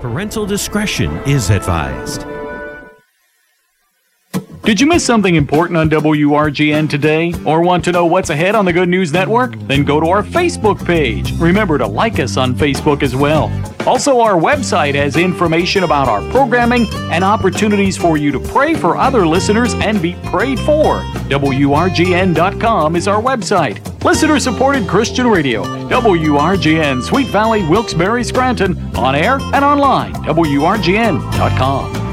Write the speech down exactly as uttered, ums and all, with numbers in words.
Parental discretion is advised. Did you miss something important on W R G N today? Or want to know what's ahead on the Good News Network? Then go to our Facebook page. Remember to like us on Facebook as well. Also, our website has information about our programming and opportunities for you to pray for other listeners and be prayed for. W R G N dot com is our website. Listener-supported Christian radio. W R G N, Sweet Valley, Wilkes-Barre, Scranton. On air and online. W R G N dot com.